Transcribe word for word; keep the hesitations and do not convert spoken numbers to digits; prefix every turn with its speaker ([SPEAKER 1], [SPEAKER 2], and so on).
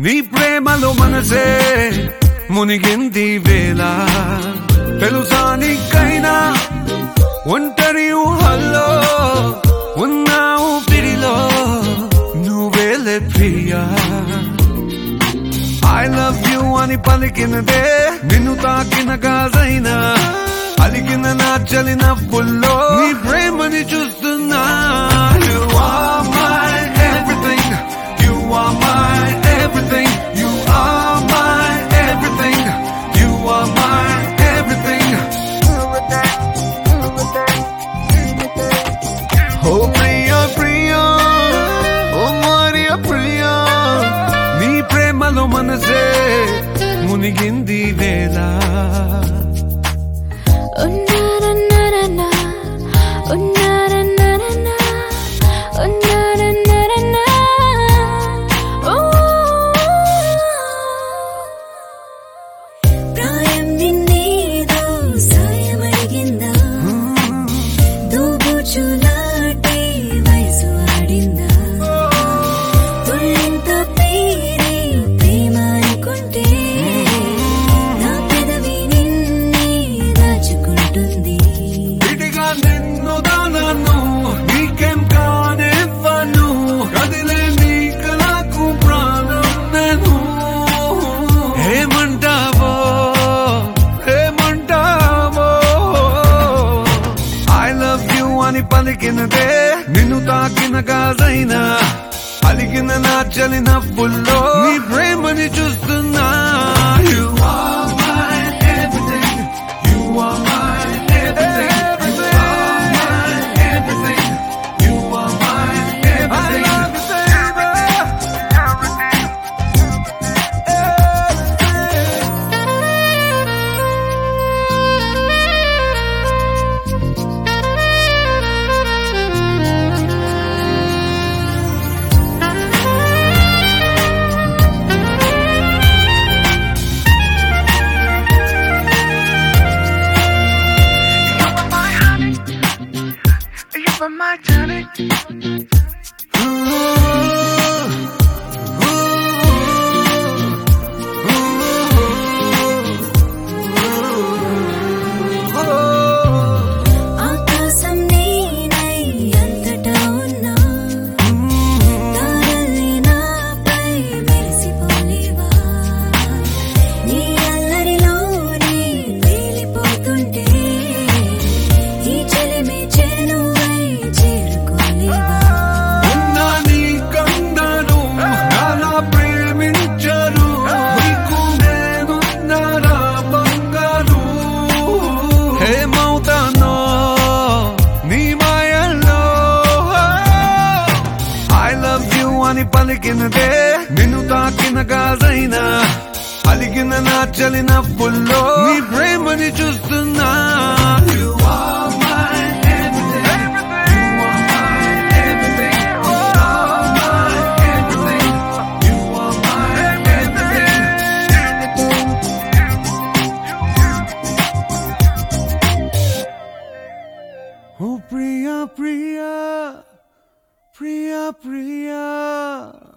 [SPEAKER 1] నీ ప్రేమలో మనసే మునిగింది వేళ తెలుసా నీకైనా ఒంటరి ఊహల్లో ఉన్నావు పిడిలో నువ్వేలే ప్రియా I love you అని పలికినదే నిన్ను తాకిన గాజైనా అలిగిన నా చలిన పుల్లో నీ ప్రేమని చూస్తున్నా You are my everything You are my everything You are my everything You are my everything Oh Priya Priya Oh Maria Priya నీ ప్రేమలో మనసే మునిగింది వేళ పలికినదే నిన్ను తాకిన గాజైనా అలిగిన నా చలిన పుల్లో నీ ప్రేమని చూస్తున్నా You are my everything You are my everything You are my everything You are my everything I love you for my journey. ఆకాశం నీనై అంతటా ఉన్నా తారల్ని నాపై మెరిసిపోలేవా నీ అల్లరిలోనే తేలిపోతుంటే ఈ చెలిమి చేను అని పలికినదే నిన్ను తాకిన గాజైనా అలిగిన నా చలిన పుల్లో నీ ప్రేమని చూస్తున్నా You are my everything You are my everything You are my everything You are my everything Oh Priya Priya Priya Priya